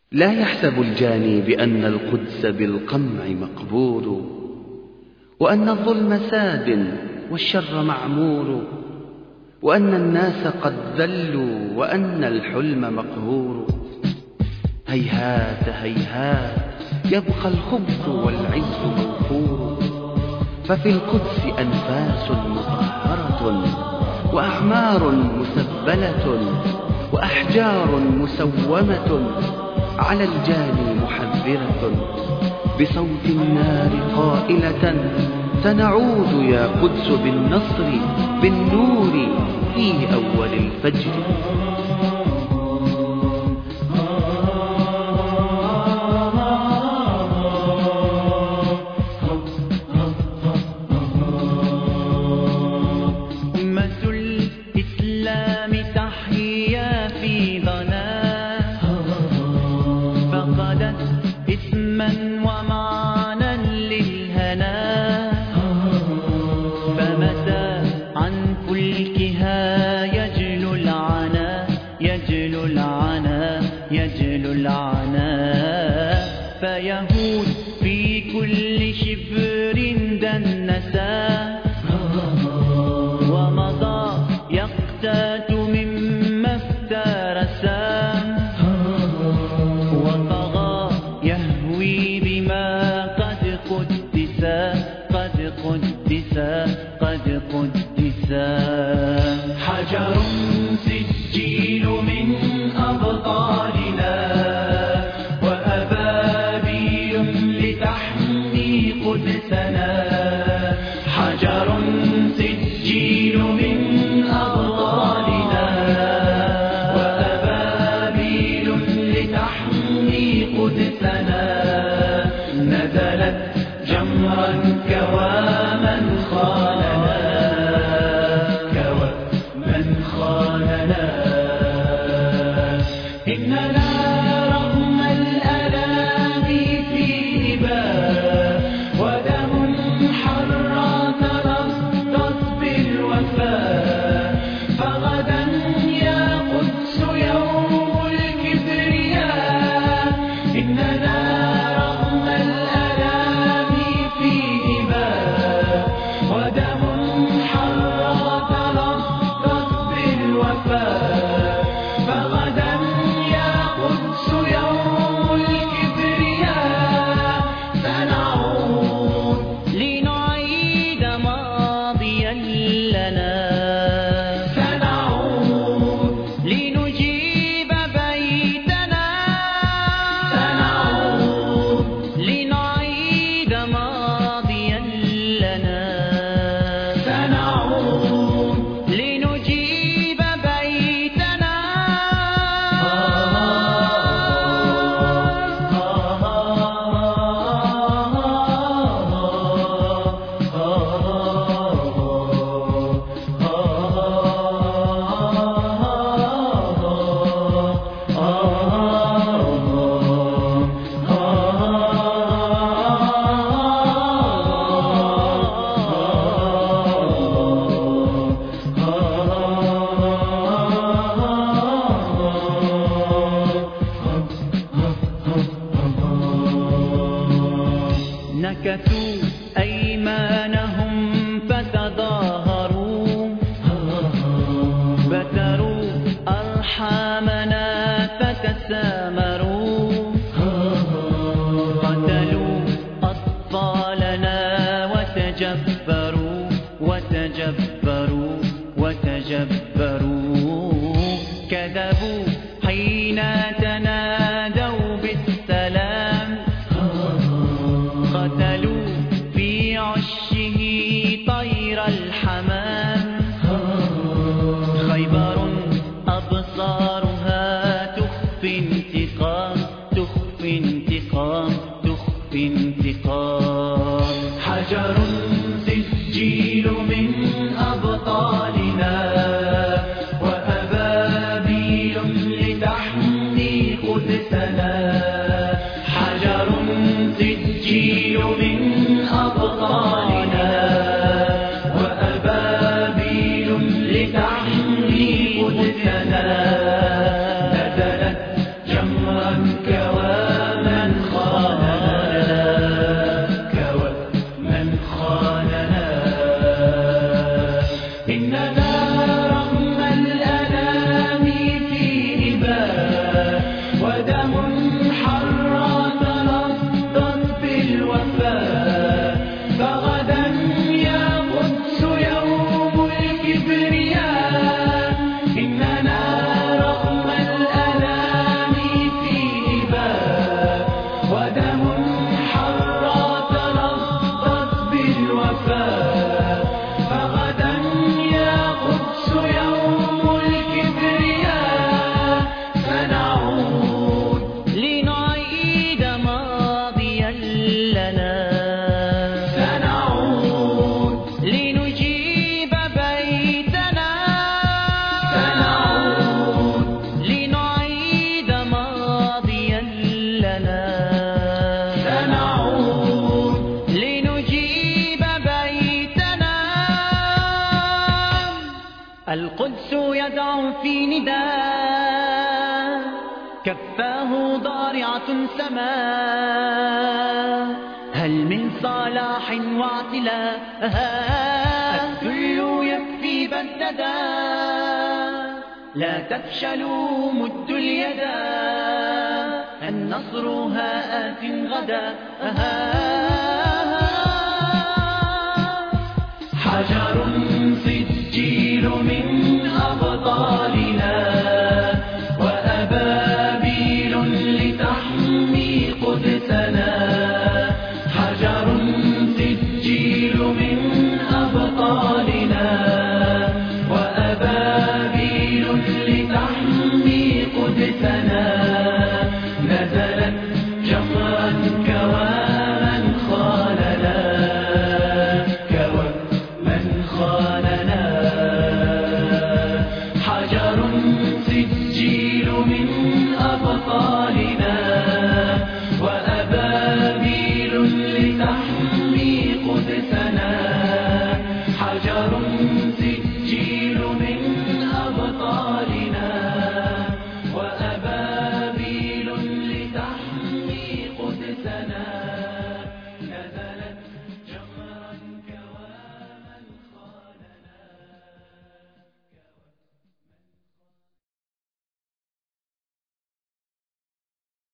لا يحسب الجاني بأن القدس بالقمع مقبور، وأن الظلم ساد والشر معمور، وأن الناس قد ذلوا وأن الحلم مقهور. هيهات هيهات يبقى الخبث والعز موفور، ففي القدس أنفاس مطهرة وأعمار مسبلة وأحجار مسومة على الجاني محذرة، بصوت النار قائلة: سنعود يا قدس بالنصر بالنور في أول الفجر. أمة الإسلام تحيا في ظلام، فقدت اسما ومعنى للهنا، فمتى عن فلكها يجلو العنا، يجلو العنا، يجلو العنا، فيهود في كل شبر دنسا، ومضى يقتات مما افترسا، وطغى يهوي بما قد قدسا، قد قدسا، قد قدسا. حجر سجيل من أبطالنا، وأبابيل لتحمي قدسنا. حجر سجيل من أبطالنا، وأبابيل لتحمي قدسنا. نزلت جمرا كوى من خاننا، كوى من خاننا. إننا رغم الآلام في هباء، ودم حرى ترصص بالوفاء، فغدا يا قدس يوم الكبرياء. إننا رغم الآلام في هباء، ودم حرى ترصص بالوفاء، فغدا يا قدس يوم الكبرياء. سنعود لنعيد ماضيا لنا، سنعود لنجيب بيتنا، سنعود لنعيد ماضيا لنا، سنعود لنجيب بيتنا. نكثوا أيمانهم فتظاهروا، بتروا أرحامنا فتسامروا، قتلوا أطفالنا وتجبروا، وتجبروا، وتجبروا. كذبوا حين تنادوا بالسلام، قتلوا في عشه طير الحمام. خيبر أبصارها تخفي انتقام، تخفي انتقام، تخفي انتقام. حجر سجيل من أبطالنا، وأبابيل لتحمي قدسنا. حجر سجيل من أبطالنا، وأبابيل لتحمي قدسنا. نزلت جمرا كوى ودم حرى تلظت بالوفاء فغدا يا قدس يوم الكبرياء إننا رغم الألام في إباء ودم حرى تلظت بالوفاء فغدا يا قدس يوم الكبرياء سنعود لنعيد ماضيا لنا سنعود لنجيب بيتنا سنعود لنعيد ماضيا لنا سنعود لنجيب بيتنا القدس يدعو في نداء كفاه ضارعة سماء هل من صلاح واعتلاء الذل يكفي بددا لا تفشلوا مدوا اليدا النصر هاءت غدا حجر سجيل من أبطالنا وأبابيل لتحمي قدسنا حجر سجيل من أبطالنا وأبابيل لتحمي قدسنا نزلت جمرا كوامن خاننا كوامن خاننا حجر سجيل من أبطالنا وأبابيل لتحمي قدسنا حجر سجيل